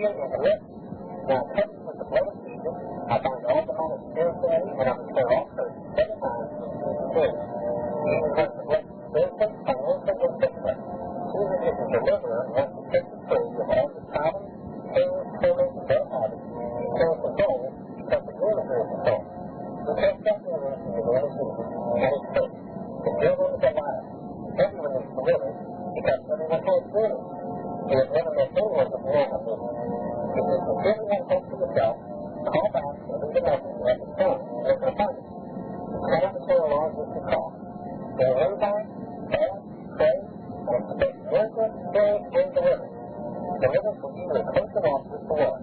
in the list. Now, covered with the blood of Jesus, I bind all demonic spirituality, and I declare all curses 7 times in Jesus' name. Jesus has the blessed spiritual, financial, and physical. Jesus is the deliverer and wants to take the free of all the problems, pains, torments, and bad habits. He kills the soul because the deliverer is the soul. We can't stop the release in the name of Jesus, and it's free. The devil is a liar. Everyone is delivered because everyone has freedom. And if never met anyone with the name of Jesus, if you sincerely have hope for yourself, call back and leave a message at the phone and you'll find it. Call the prayer log with your call. There are time, fast, pray, and expect miracles, healing, and deliverance. Deliverance will give you a closer walk with the Lord.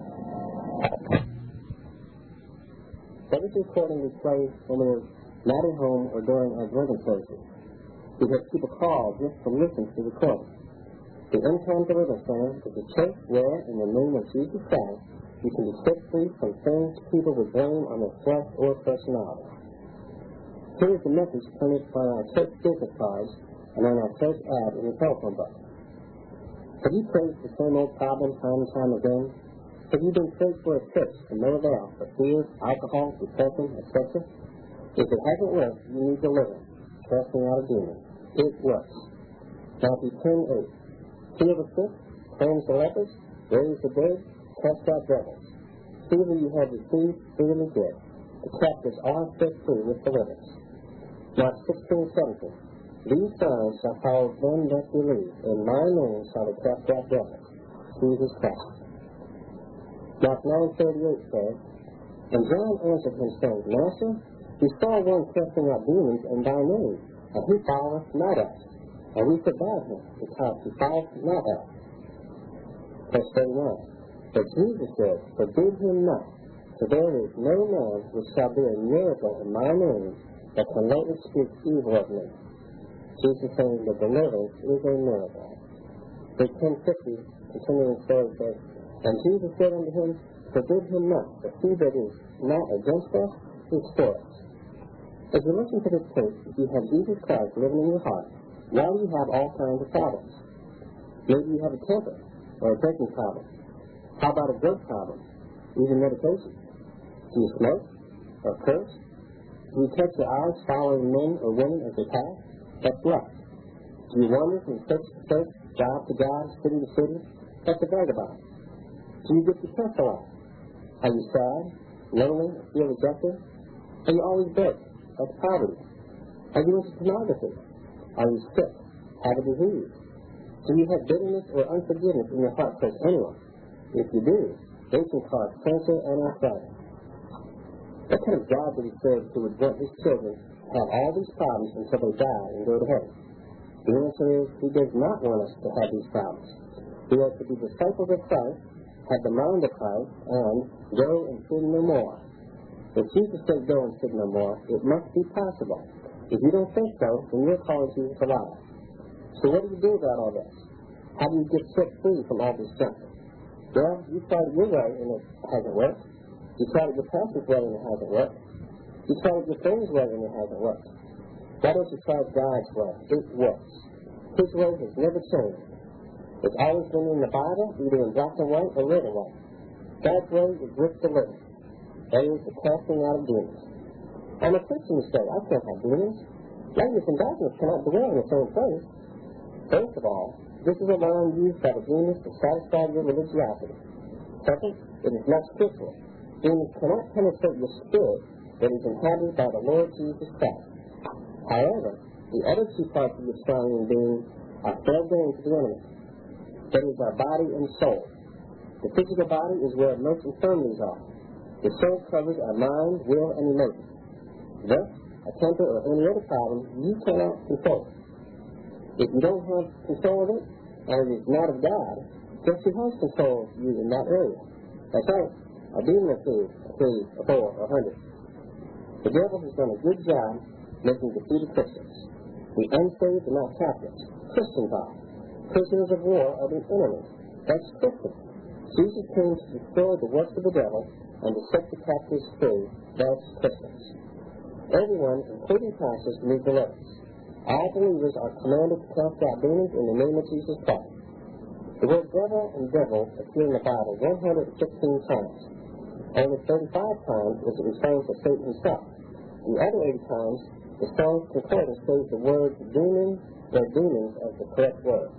Every recording we play when we're not at home or during our drinking places. We have people call just to listen to the recording. The End-Time Deliverance Center is a church where, in the name of Jesus Christ, you can be set free from things people would blame on their flesh or personality. Here is the message printed on our church business cards and on our church ad in the telephone book. Have you faced the same old problem time and time again? Have you been prayed for a church to no avail for fear, alcohol, depression, etc.? If it hasn't worked, you need deliverance, casting out a demon. It works. Matthew 10:8. Heal the sick, cleanse the lepers, raise the dead, cast out devils. Freely you have received, freely give. The captives are set free with deliverance. Mark 16:17. These signs shall follow them that believe. In my name shall they cast out devils. Jesus Christ. Mark 9:38 says, And John answered him, saying, Master, we saw one casting out demons in thy name, and he followeth not us. And we forbade him, because he followeth not us. Verse 31. But Jesus said, Forbid him not, for there is no man which shall do a miracle in my name that can lightly speak evil of me. Jesus saying the deliverance is a miracle. Verse 10:50, continuing story says, And Jesus said unto him, Forbid him not, for he that is not against us is for us. As you listen to this tape, if you have Jesus Christ living in your heart, now you have all kinds of problems. Maybe you have a temper or a drinking problem. How about a drug problem? Even medication. Do you smoke or curse? Do you catch your eyes following men or women as they pass? That's lust. Do you wander from church to church, job to job, city to city? That's a vagabond. Do you get depressed a lot? Are you sad, lonely, or feel rejected? Are you always broke? That's poverty. Are you into pornography? Are you sick? Have a disease? Do you have bitterness or unforgiveness in your heart towards anyone? If you do, they can cause cancer and arthritis. What kind of God do we serve who would want his children to have all these problems until they die and go to heaven? The answer is, he does not want us to have these problems. We are to be disciples of Christ, have the mind of Christ, and go and sin no more. If Jesus said go and sin no more, it must be possible. If you don't think so, then you're calling Jesus a liar. So what do you do about all this? How do you get set free from all this junk? Well, you tried it your way and it hasn't worked. You tried it your pastor's way and it hasn't worked. You tried it your friend's way and it hasn't worked. Why don't you try God's way? It works. His way has never changed. It's always been in the Bible, either in black and white or red and white. God's way is with deliverance. That is the casting out of demons. I'm a Christian, you say. I can't have demons. Lightness and darkness cannot dwell in the same place. First of all, this is a line used by the demons to satisfy your religiosity. Second, it is not scriptural. Demons cannot penetrate your spirit that is inhabited by the Lord Jesus Christ. However, the other two parts of your strong being are fair game to the enemy. That is our body and soul. The physical body is where most infirmities are. The soul covers our mind, will, and emotions. Thus, a temper or any other problem you cannot control. If you don't have control of it, and it is not of God, guess who has control of you in that area? That's right, a demon or two, or 3, or 4, or 100. The devil has done a good job making defeated Christians. The unsaved are not captives. Christians are. Prisoners of war are the enemy. That's Christian. Jesus came to destroy the works of the devil and to set the captives free. That's Christians. Everyone, including pastors, needs deliverance. All believers are commanded to cast out demons in the name of Jesus Christ. The word devil and devil appear in the Bible 115 times. Only 35 times is it referring to Satan himself. The other 80 times, the Strong's Concordance says the word demon or demons as the correct word.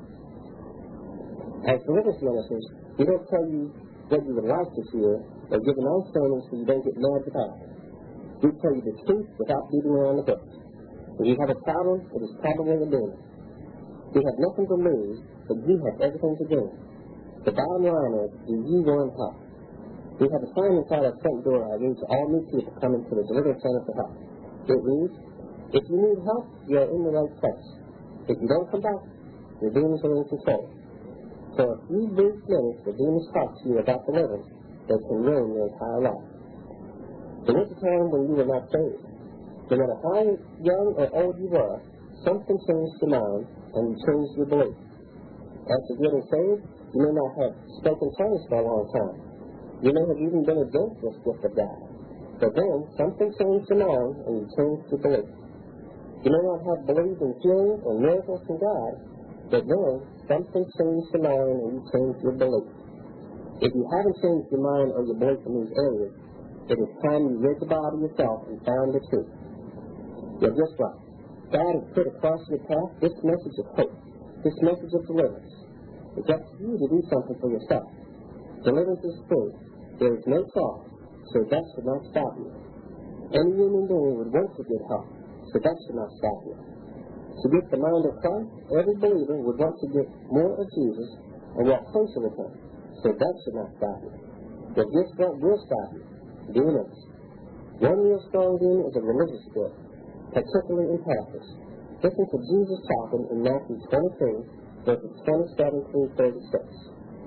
As deliverance ministers, we don't tell you what you would like to hear or give a nice sermon so you don't get mad about it. We tell you the truth without beating around the bush. If you have a problem, it is probably a demon. We have nothing to lose, but you have everything to gain. The bottom line is, do you want help? We have a sign inside our front door that reads all new people coming to the Deliverance Center for help. It reads, if you need help, you are in the right place. If you don't come back, your demons are in control. For a few brief minutes, the demons talk to you about deliverance that can ruin your entire life. There was a time when you were not saved. No matter how young or old you were, something changed your mind and you changed your belief. After getting saved, you may not have spoken tongues for a long time. You may have even been against this gift of God. But then, something changed your mind and you changed your belief. You may not have believed in healing or miracles from God, but then, something changed your mind and you changed your belief. If you haven't changed your mind or your belief in these areas, it is time you read the Bible yourself and found the truth. You're just right. God has put across your path this message of hope, this message of deliverance. It's up to you to do something for yourself. Deliverance is free. There is no cost, so that should not stop you. Any human being would want to get help, so that should not stop you. To get the mind of Christ, every believer would want to get more of Jesus and walk closer with him, so that should not stop you. But this will stop you. Demons. One real strong demon is a religious spirit, particularly in pastors. Listen to Jesus talking in Matthew 23, verses 27 through 36.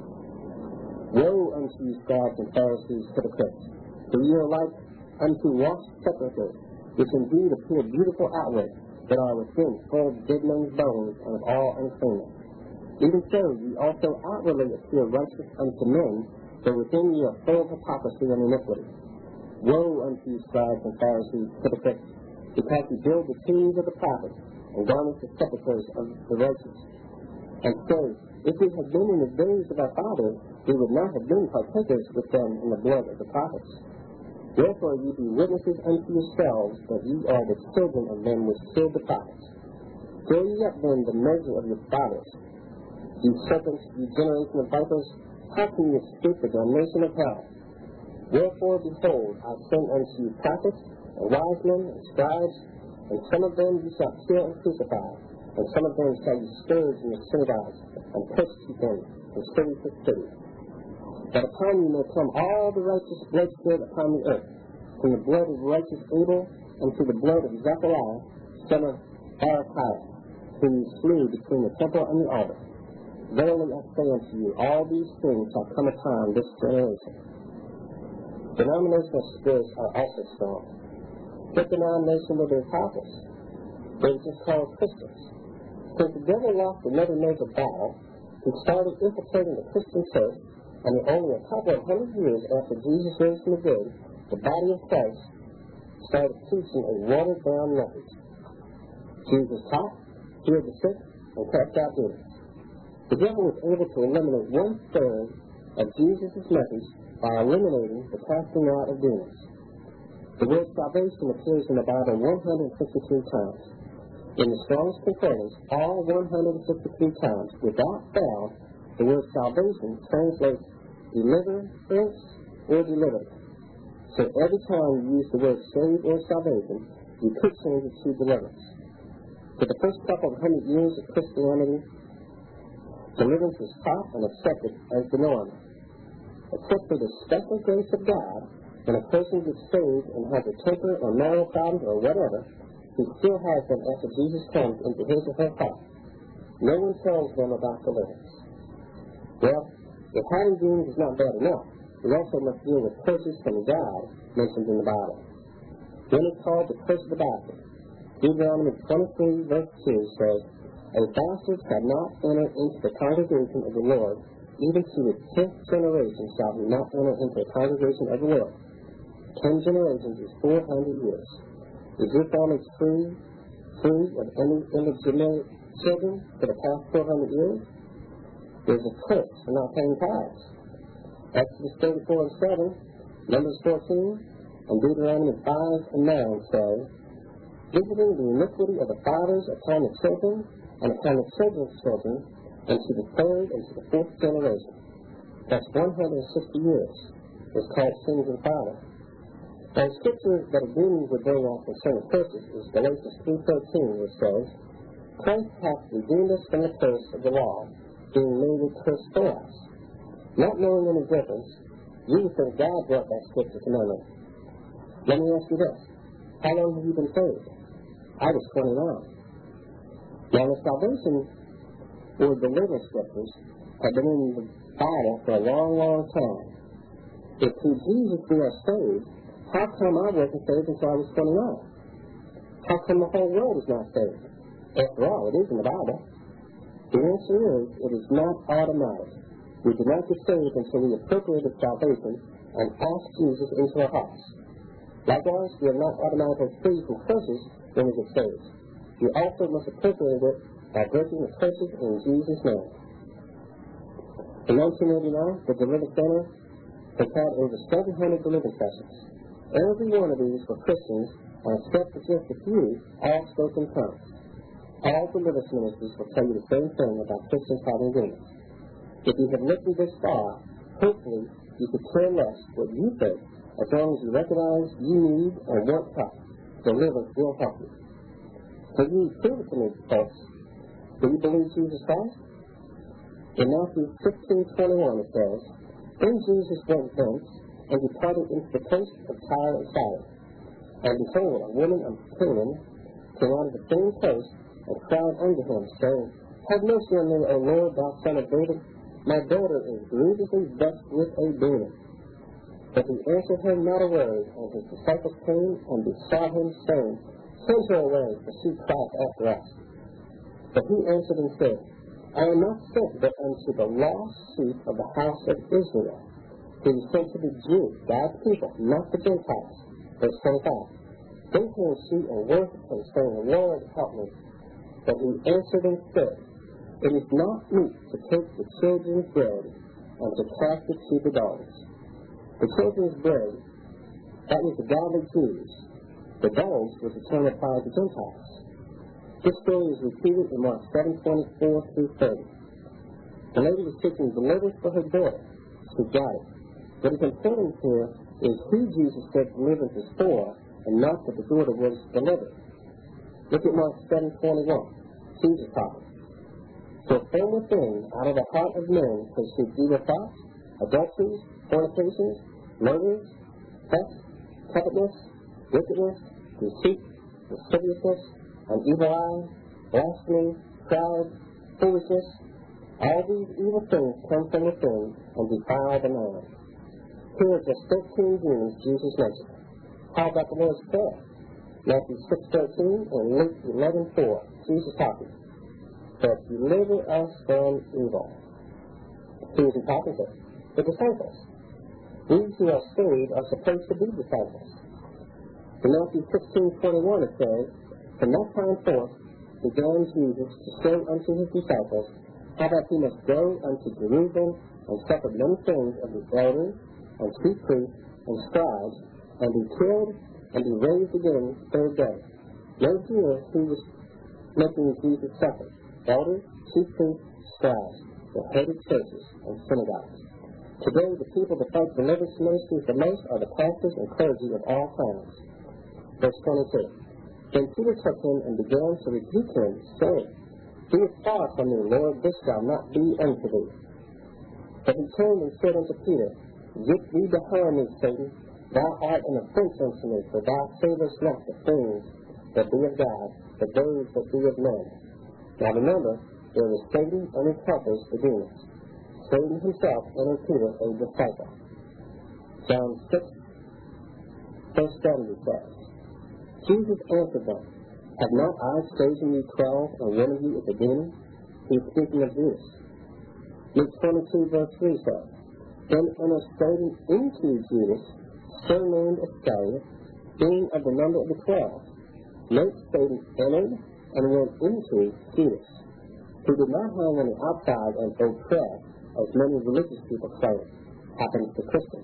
Woe unto you, scribes and Pharisees, hypocrites! For you are like unto washed sepulchres, which indeed appear beautiful outward, but are within full of dead men's bones and of all uncleanness. Even so, ye also outwardly appear righteous unto men, but within ye are full of hypocrisy and iniquity. Woe unto you, scribes and Pharisees, hypocrites! Because you build the tombs of the prophets and garnish the sepulchres of the righteous. And so, if we had been in the days of our fathers, we would not have been partakers with them in the blood of the prophets. Therefore ye be witnesses unto yourselves that ye are the children of them which killed the prophets. Fill ye up then the measure of your fathers. Ye serpents, ye generation of vipers, how can ye escape the damnation of hell? Wherefore, behold, I send unto you prophets, and wise men, and scribes, and some of them ye shall kill and crucify, and some of them shall ye scourge in the synagogues, and persecute them from city to city. That upon you may come all the righteous blood shed upon the earth, from the blood of righteous Abel, and to the blood of Zechariah, son of Barachiah, whom you slew between the temple and the altar. Verily I say unto you, all these things shall come upon this generation. Denominational spirits are also strong. What denomination were the apostles? They were just called Christians. Since the devil lost another major battle, he started infiltrating the Christian church, and in only a couple of 100 years after Jesus rose from the dead, the body of Christ started preaching a watered-down message. Jesus taught, healed the sick, and cast out demons. The devil was able to eliminate 1/3 of Jesus' message by eliminating the casting out of demons. The word salvation appears in the Bible 153 times. In the Strong's Concordance, all 153 times, without fail, the word salvation translates deliverance or deliver. So every time you use the word save or salvation, you could change it to deliverance. For the first couple of 100 years of Christianity, deliverance was taught and accepted as the norm. Except for the special grace of God, when a person gets saved and has a temper or moral problems or whatever, he still has them after Jesus comes into his or her heart. No one tells them about deliverance. Well, if having demons is not bad enough, we also must deal with curses from God mentioned in the Bible. One is called the curse of the bastard. Deuteronomy 23, verse 2 says, "A bastard shall not enter into the congregation of the Lord, even to the 10th generation shall he not enter into the congregation of the Lord." 10 generations is 400 years. Is your family free of any illegitimate children for the past 400 years? There's a curse for not paying tithes. Exodus 34 and 7, Numbers 14, and Deuteronomy 5 and 9 say, visiting the iniquity of the fathers upon the children and upon the children's children, and to the third and to the fourth generation. That's 160 years. It's called sins and father. Now, the scripture that again would bring out concerning curses is Galatians 3:13, which says, Christ hath redeemed us from the curse of the law, being made a curse for us. Not knowing any difference, you would think God brought that scripture to memory. Let me ask you this. How long have you been saved? I was 29. Now, the salvation or deliverance scriptures have been in the Bible for a long, long time. If through Jesus we are saved, how come I wasn't saved until I was 29? How come the whole world is not saved? After all, it is in the Bible. The answer is, it is not automatic. We do not get saved until we appropriate salvation and ask Jesus into our hearts. Likewise, we are not automatically free from curses when we get saved. We also must appropriate it by breaking the curses in Jesus' name. In 1989, the Deliverance Center has had over 700 deliverance sessions. Every one of these for Christians, and except for just a few, all spoke in tongues. All deliverance ministries will tell you the same thing about Christians having demons. If you have listened this far, hopefully you could care less what you think, as long as you recognize you need and want help. Deliverance will help you. So you prove it to me, folks. Do you believe Jesus Christ? In Matthew 16:21 it says, Then Jesus went thence, and departed into the coast of Tyre and Sidon. And behold, a woman of Canaan came out of the same coast, and cried unto him, saying, Have mercy on me, O Lord, thou son of David. My daughter is grievously vexed with a demon. But he answered her not a word, and his disciples came and besought him, saying, Send her away, for she crieth after us. But he answered and said, I am not sent but unto the lost sheep of the house of Israel. He was sent to the Jews, God's people, not the Gentiles. Verse 25. Then came she and worshipped him, saying, Lord, help me. But he answered and said, It is not meet to take the children's bread and to cast it to the dogs. The children's bread, that was the godly Jews. The dogs was the term applied to Gentiles. This story is repeated in Mark 7:24 through 30. The lady was seeking deliverance for her daughter. She got it. What is important here is who Jesus said deliverance is for, and not that the daughter was delivered. Look at Mark 7:21. Jesus talking. For from within, out of the heart of men, proceed evil thoughts, adulteries, fornications, murders, theft, covetousness, wickedness, deceit, lasciviousness, an evil eye, blasphemy, pride, foolishness. All these evil things come from within and defile the man. Here are just 13 demons Jesus mentioned. How about the Lord's Prayer? Matthew 6:13 and Luke 11:4. Jesus talking. But deliver us from evil. Who is he talking to? The disciples. These who are saved are supposed to be disciples. In Matthew 16:21 it says, From that time forth began Jesus to show unto his disciples how that he must go unto Jerusalem and suffer many things of the elders and chief priests and scribes, and be killed and be raised again the third day. Note here who was making Jesus suffer. Elders, chief priests, scribes, the hated churches and synagogues. Today the people that fight deliverance ministries the most are the pastors and clergy of all kinds. Verse 22. Then Peter took him and began to rebuke him, saying, Be it far from me, Lord, this shall not be unto thee. But he turned and said unto Peter, Get thee behind me, Satan. Thou art an offense unto me, for thou savorest not the things that be of God, but those that be of men. Now remember, there was Satan and his helpers, the demons. Satan himself entered Peter, a disciple. John 6, verse 70 says, Jesus answered them, Have not I chosen you 12, and one of you is a demon? He is speaking of Judas. Luke 22, verse 3 says, Then entered Satan into Judas, surnamed Iscariot, being of the number of the 12. Note Satan entered and went into Judas. He did not hang on the outside and oppress, as many religious people claim happens to Christians.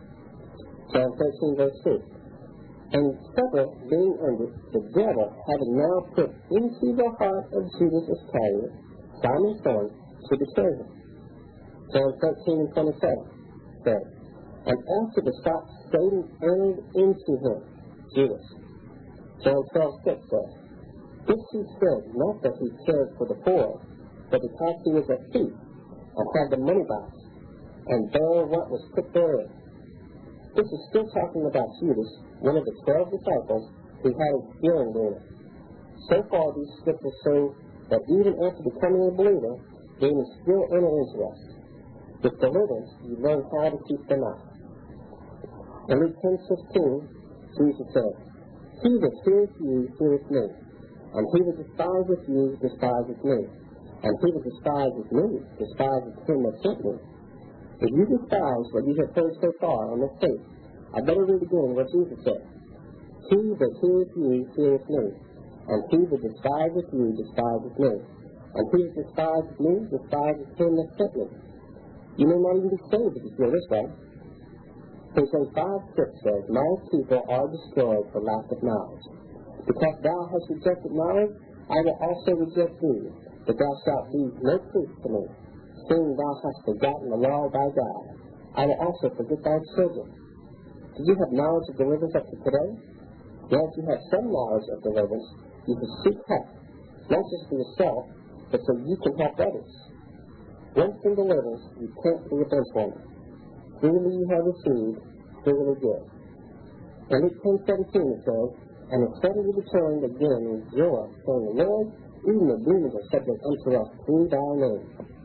John 13, verse 2. And supper being ended, the devil, having now put into the heart of Judas Iscariot, Simon's son, to betray him. John 13 and 27 says, and after the stop, Satan entered into him, Judas. John 12:6 says, this he said, not that he cared for the poor, but because he was a thief, and had the money box, and bare what was put therein. This is still talking about Judas, one of the 12 disciples who had a hearing demon. So far, these scriptures show that even after becoming a believer, demons still enter into us. With deliverance, you learn how to keep them out. In Luke 10:15, Jesus said, he that heareth you heareth me, and he that despiseth you despiseth me, and he that despiseth me despiseth him that sent me. If you despise what you have heard so far on this tape, I better read again what Jesus said. He that heareth you heareth me, and he that despiseth you despiseth me, and he that despiseth me despiseth him that sent me. You may not even be saved if you feel this way. Hebrews 5:6 says, my people are destroyed for lack of knowledge. Because thou hast rejected knowledge, I will also reject thee, that thou shalt be no priest to me. Seeing thou hast forgotten the law of thy God, I will also forget thy children. Did you have knowledge of deliverance up to today? Well, if you have some knowledge of deliverance, you can seek help, not just for yourself, but so you can help others. Once in deliverance, you can't be a bench warmer. Freely you have received, freely give. In Luke 10:17 it says, and it suddenly returned again with joy, saying, Lord, even the demons are subject unto us through thy name.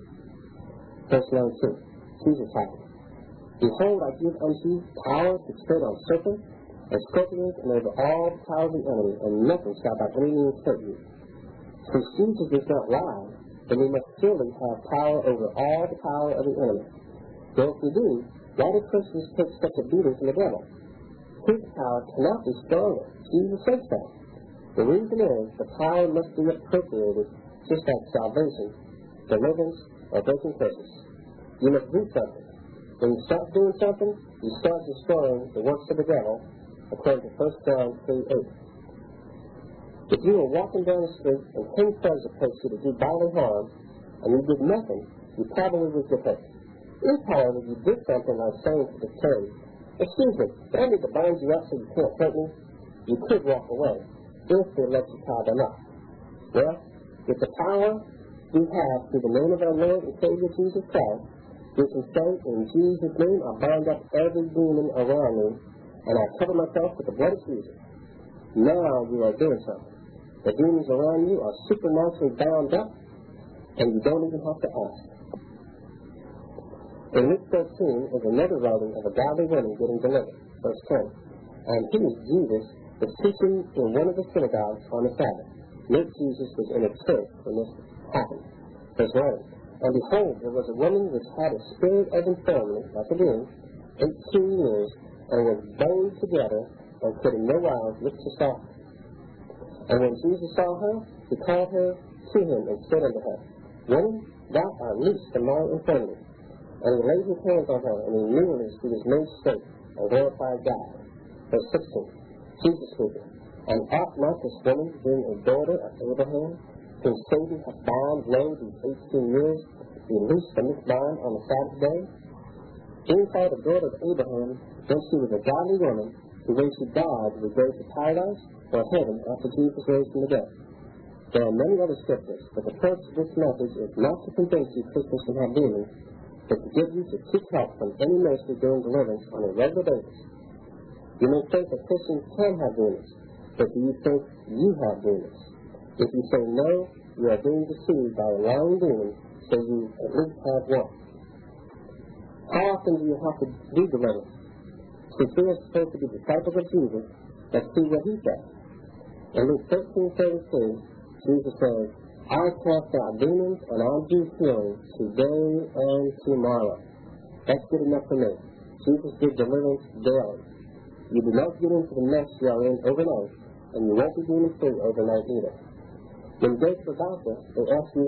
Verse 19, Jesus said, behold, I give unto you power to tread on serpents and scorpions and over all the power of the enemy, and nothing shall by any means hurt you. Since Jesus does not lie, then we must surely have power over all the power of the enemy. So if we do, why do Christians take such a beating from the devil? His power cannot be stronger. Jesus says so. The reason is the power must be appropriated, just like salvation, deliverance, or breaking curses. You must do something. When you start doing something, you start destroying the works of the devil, according to 1 John 3:8. If you were walking down the street and 10 thugs approached you to do bodily harm, and you did nothing, you probably would get hurt. If, however, you did something like saying to the third, excuse me, do I need to bind you up so you can't hurt me? You could walk away, if they let you tie them up. Well, with the power we have through the name of our Lord and Savior Jesus Christ, we can say, in Jesus' name, I bind up every demon around me, and I cover myself with the blood of Jesus. Now you are doing something. The demons around you are supernaturally bound up, and you don't even have to ask. In Luke 13 is another writing of a godly woman getting delivered. Verse 10. And he, Jesus, was teaching in one of the synagogues on the Sabbath. Luke Jesus was in a church when this happened. Verse 11. And behold, there was a woman which had a spirit of infirmity, like a demon, 18 years, and was bowed together, and could in no wise lift herself. And when Jesus saw her, he called her to him and said unto her, Woman, thou art loosed from thy infirmity. And he laid his hands on her, and immediately she was made straight, and glorified God. Verse 16, Jesus speaking, and ought not this woman, being a daughter of Abraham, whom Satan hath bound lo these 18 years, be loosed from this bond on the Sabbath day? Being called a daughter of Abraham, then she was a godly woman, who when she died would go to paradise or heaven after Jesus raised from the dead. There are many other scriptures, but the purpose of this message is not to convince you Christians can have demons, but to give you to seek help from any ministry doing deliverance on a regular basis. You may think that Christians can have demons, but do you think you have demons? If you say no, you are being deceived by a lying demon, so you at least have one. How often do you have to do deliverance? Since we are supposed to be disciples of Jesus, let's see what he says. In Luke 13:33, Jesus says, I cast out demons and I do healing today and tomorrow. That's good enough for me. Jesus did deliverance daily. You do not get into the mess you are in overnight, and you won't be demon free overnight either. When you go to the doctor, they ask you,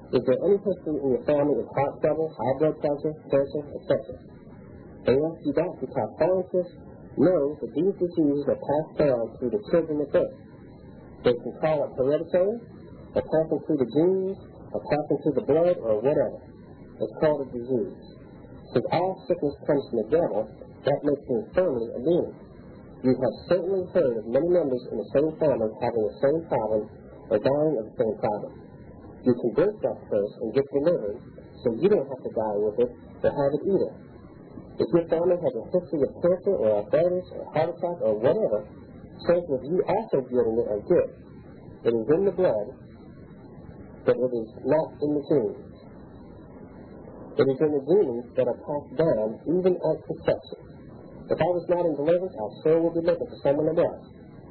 Is there any history in your family of heart trouble, high blood pressure, cancer, etc.? They ask you that because scientists know that these diseases are passed down through the children at birth. They can call it hereditary, or passing through the genes, or passing through the blood, or whatever. It's called a disease. Since all sickness comes from the devil, that makes him firmly a demon. You have certainly heard of many members in the same family having the same problem or dying of the same problem. You can break that curse and get delivered so you don't have to die with it or have it either. If your family has a history of cancer or arthritis or heart attack or whatever, chances of you also getting it are good. It is in the blood, but it is not in the genes. It is in the genes that are passed down even at conception. If I was not in deliverance, I sure would be looking for someone that does.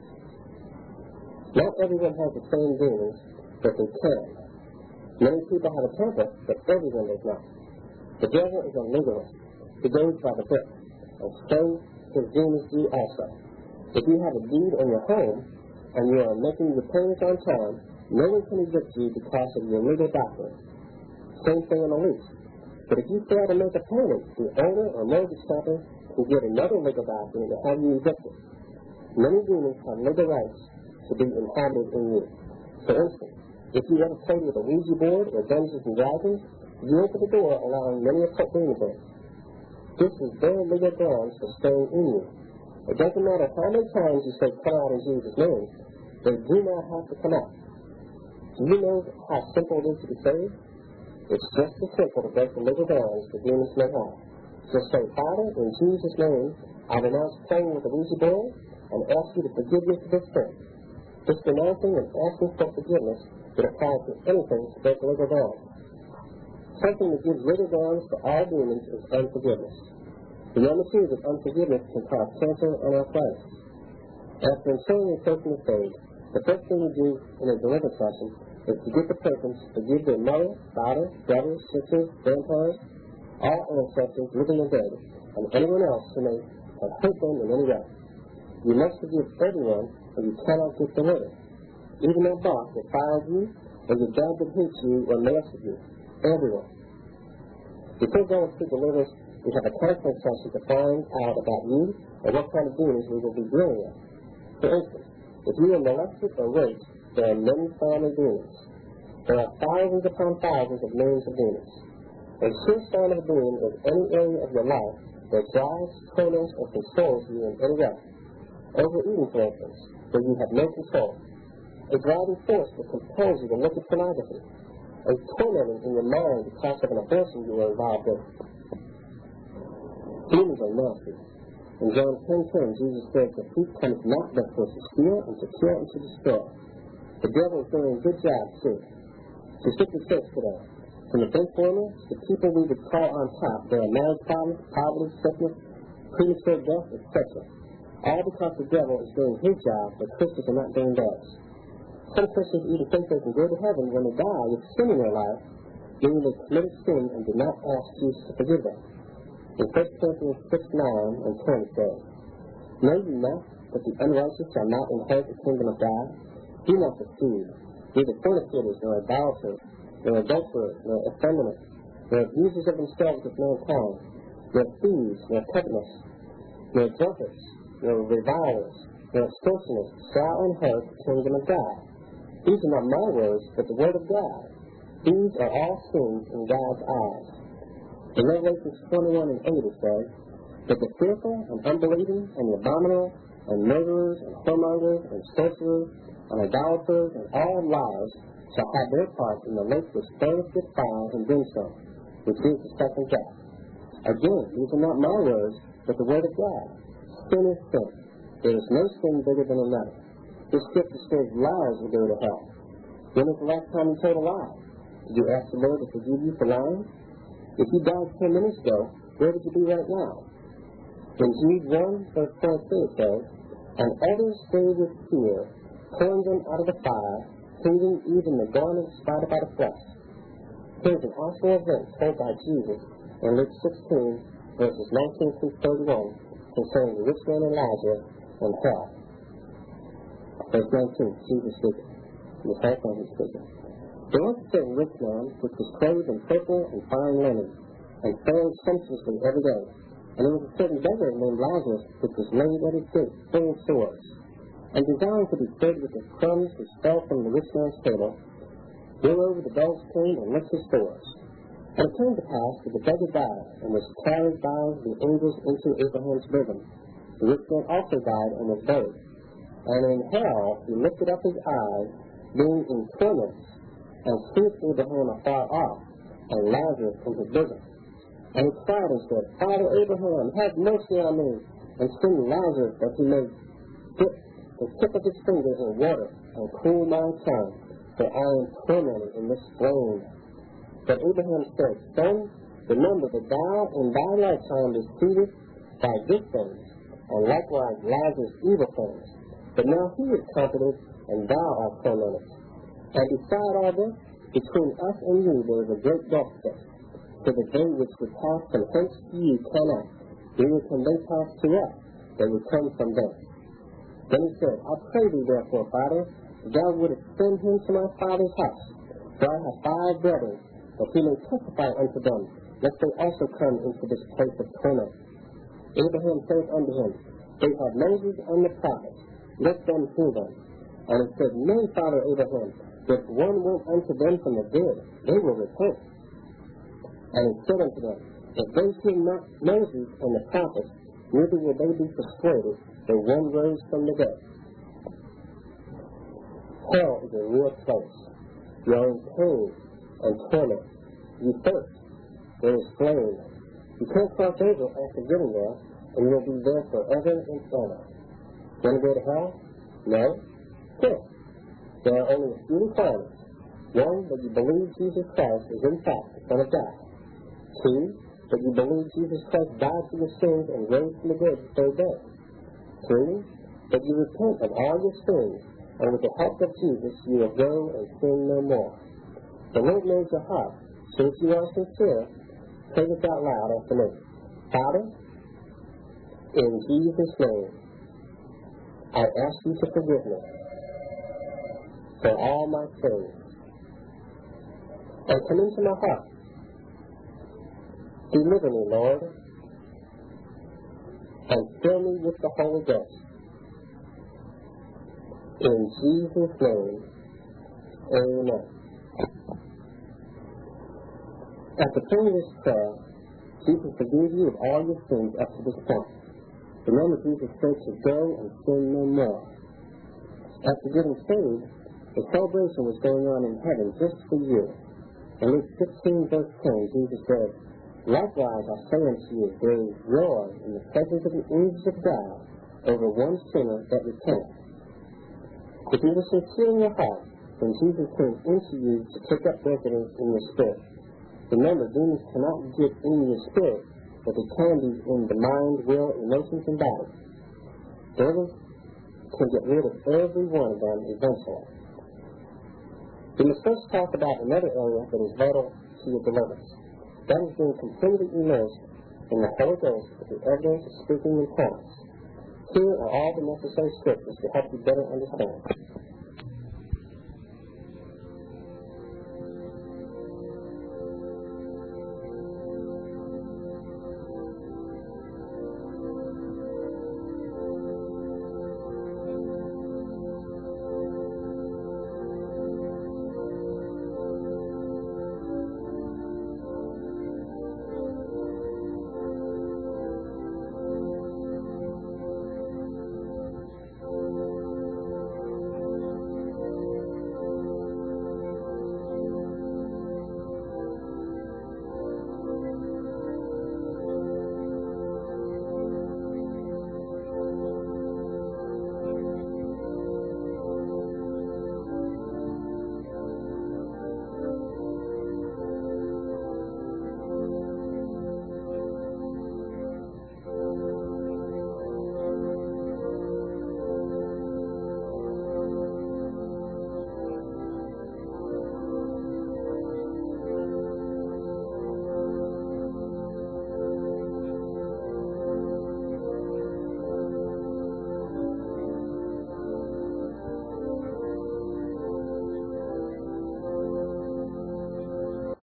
Not everyone has the same demons, but they can. Many people have a temper, but everyone does not. The devil is a legalist. He goes by the book, and so his demons do also. If you have a deed on your home, and you are making your payments on time, no one can evict you because of your legal documents. Same thing on a lease. But if you fail to make a payment, the owner or mortgage company will get another legal document to have you evicted. Many demons have legal rights to be inhabited in you. For instance, if you ever played with a Ouija board or Dungeons and Dragons, you open the door allowing many occult demons in. This is their legal grounds for staying in you. It doesn't matter how many times you say come out in Jesus' name, they do not have to come out. Do you know how simple it is to be saved? It's just as simple to break the legal grounds the demons may have. Just say, Father, in Jesus' name, I renounce playing with the Ouija board and ask you to forgive me for this sin. This renouncing and asking for forgiveness would apply to anything to break the legal grounds. Something that gives legal grounds to all demons is unforgiveness. The number two is that unforgiveness can cause cancer and arthritis. After ensuring a person is saved, the first thing you do in a deliverance session is to get the person to forgive their mother, father, brothers, sisters, grandparents, all ancestors, living and dead, and anyone else who may have hurt them in any way. You must forgive everyone, or you cannot get delivered. Even that boss that fired you, or your dad that hates you or molested you. Everyone. Before going to deliverance, we have a counseling session to find out about you and what kind of demons we will be dealing with. For instance, if you are molested or raped, there are many family demons. There are thousands upon thousands of names of demons. A sure sign of a demon is any area of your life that drives, torments, or controls you in any way. Overeating, for instance, where you have no control. A driving force that compels you to look at pornography. A tormenting in your mind because of an abortion you were involved in. Demons are nasty. In John 10:10, Jesus says, the thief comes not but for to steal and to kill and to destroy. The devil is doing a good job, too. To stick to church today. From the bench warmers to the people we would call on top, there are marriage problems, poverty, sickness, premature death, etc. All because the devil is doing his job, but Christians are not doing theirs. Some Christians even think they can go to heaven when they die with sin in their life, meaning they committed sin and did not ask Jesus to forgive them. In 1 Corinthians 6:9 and 10 it says, Know ye not that the unrighteous shall not inherit the kingdom of God? Do not deceive, neither fornicators, nor idolaters, nor adulterers, nor effeminate, nor abusers of themselves with mankind, nor thieves, nor covetous, nor drunkards, nor revilers, nor extortioners shall inherit the kingdom of God. These are not my words, but the word of God. These are all sins in God's eyes. In Revelation 21 and 8 it says, But the fearful and unbelieving and the abominable and murderers and whoremongers and sorcerers and idolaters and all liars shall have their part in the lake which burneth with fire and brimstone, which is the second death. Again, these are not my words, but the word of God. Sin is sin. There is no sin bigger than another. This scripture says liars will go to hell. When was the last time you told a lie? Did you ask the Lord to forgive you for lying? If you died 10 minutes ago, where would you be right now? In Jude 1, verse 22 it says, And others stay with fear, pulling them out of the fire, cleaving even the garment spotted by the flesh. Here's an actual event told by Jesus in Luke 16, verses 19 through 31, concerning the rich man Elijah and hell. Verse 19, Jesus speaking. The whole thing he's speaking. There was a certain rich man which was clothed in purple and fine linen, and fared sumptuously every day. And there was a certain beggar named Lazarus which was laid at his gate, full of sores, and desiring to be fed with the crumbs which fell from the rich man's table. Moreover, the dogs came and licked his sores. And it came to pass that the beggar died, and was carried by the angels into Abraham's bosom. The rich man also died and was buried. And in hell he lifted up his eyes, being in torments, and seeth Abraham afar off, and Lazarus in his bosom. And he cried and said, Father Abraham, have mercy on me, and send Lazarus that he may dip the tip of his finger in water, and cool my tongue, for I am tormented in this flame. But Abraham said, Son, remember that thou in thy lifetime receivest thy good things, and likewise Lazarus evil things. But now he is comforted, and thou art tormented. And beside all this, between us and you there is a great gulf set, so that they which would pass from hence to you cannot, neither can they pass to us, they would come from thence. Then he said, I pray thee therefore, Father, that thou wouldest send him to my father's house, for I have 5 brethren, that he may testify unto them, lest they also come into this place of torment. Abraham saith unto him, They have Moses and the prophets, let them hear them. And he said, Nay, Father Abraham, if one went unto them from the dead, they will repent. And he said unto them, If they hear not Moses and the prophets, neither will they be persuaded that one rose from the dead. Hell is a real place. You are in pain and torment. You thirst. There is flame. You can't cross over after getting there, and you will be there forever and ever. Want to go to hell? No? Good. There are only a few requirements. 1, that you believe Jesus Christ is in fact the Son of God. 2, that you believe Jesus Christ died for your sins and rose from the dead the 3rd day. 3, that you repent of all your sins, and with the help of Jesus you will go and sin no more. The Lord knows your heart, so if you are sincere, pray this out loud after me. Father, in Jesus' name, I ask you to forgive me for all my sins, and come into my heart. Deliver me, Lord, and fill me with the Holy Ghost. In Jesus' name, amen. After praying this prayer, Jesus forgives you of all your sins up to this point. Remember, Jesus said to go and sin no more. After getting saved, a celebration was going on in heaven just for you. In Luke 16, verse 10, Jesus said, Likewise I say unto you, there is joy in the presence of the angels of God over one sinner that repenteth. If you were sincere in your heart, then Jesus came into you to take up residence in your spirit. Remember, demons cannot get in your spirit, but they can be in the mind, will, emotions, and body. Devils can get rid of every one of them eventually. We must first talk about another area that is vital to your deliverance. That is being completely immersed in the Holy Ghost with the evidence of speaking in tongues. Here are all the necessary scriptures to help you better understand.